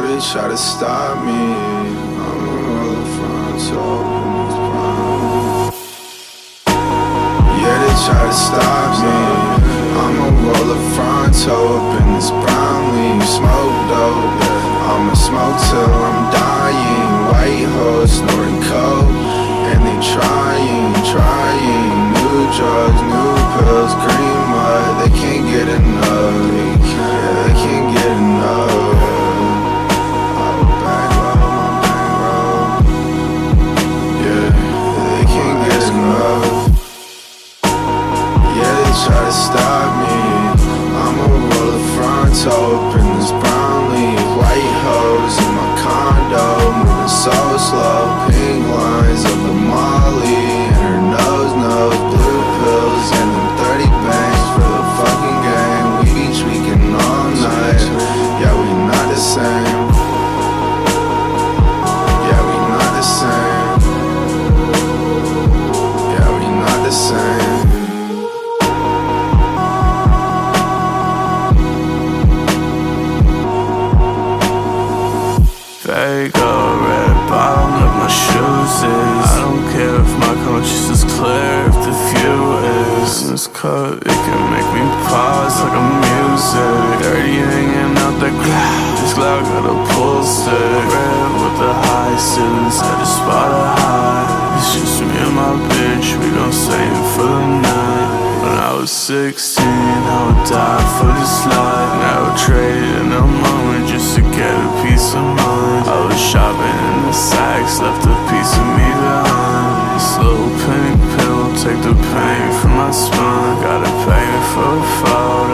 they try to stop me. I'ma roll the frontal in this brown. Yeah, they try to stop me. I'ma roll the frontal up in this brown leaf. Smoke dope, I'ma smoke till I'm dying. White hoes snorting coke, and they trying. New drugs, new pills, green mud. They can't get enough. They can't get enough. I'm bankroll. Yeah, they can't get enough. Yeah, they try to stop me. I'ma roll the frontal up in this brown leaf. White hoes in my condo, moving so slow. Pink lines of the Molly, and her nose knows blue pills, and them 30 bangs for the fucking gang. We be tweaking all night. Yeah, we not the same. Yeah, we not the same. Yeah, we not the same. Fago, red bottom like my shoes is. I don't care if my conscience is clear, if the view is. In this cut, it can make me pause like a music. Dirty hanging out the cloud. This cloud got a pull stick. Red with the high ceilings, at the spot of high. It's just me and my bitch, we gon' stay in for the night. When I was 16, I would die for this life. Never traded in a moment just to get a piece of mind. I was shopping in the Saks, left a piece of me behind. This little pink pill, take the pain from my spine. Gotta pay me for a fall.